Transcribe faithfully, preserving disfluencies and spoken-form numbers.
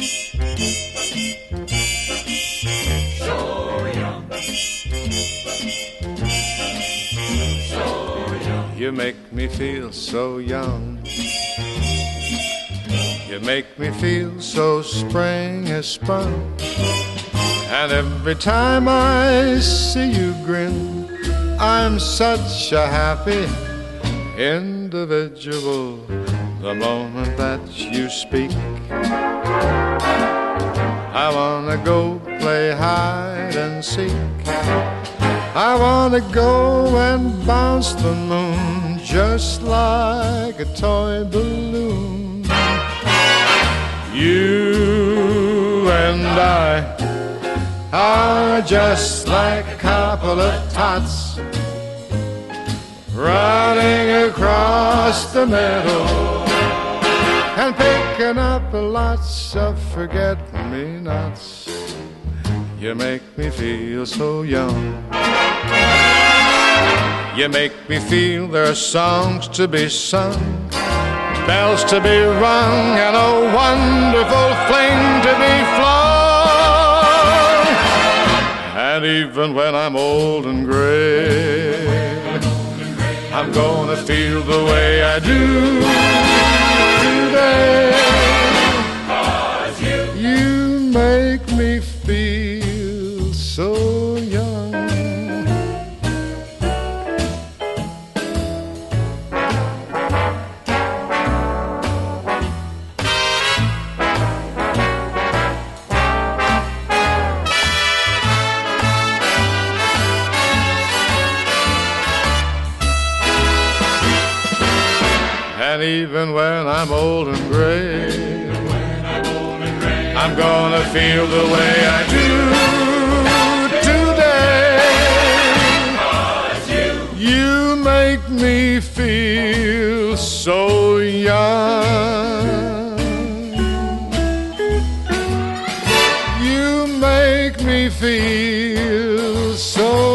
So young. So young. You make me feel so young. You make me feel so spring has sprung. And every time I see you grin, I'm such a happy individual. The moment that you speak, I wanna go play hide and seek. I wanna go and bounce the moon just like a toy balloon. You and I are just like a couple of tots running across the meadow and picking up lots of forget-me-nots. You make me feel so young. You make me feel there are songs to be sung, bells to be rung, and a wonderful fling to be flung. And even when I'm old and gray, I'm gonna feel the way I do today. 'Cause you, you make me feel so young. And even when I'm old and gray, I'm gonna feel the way I do today. 'cause you, You make me feel so young. You make me feel so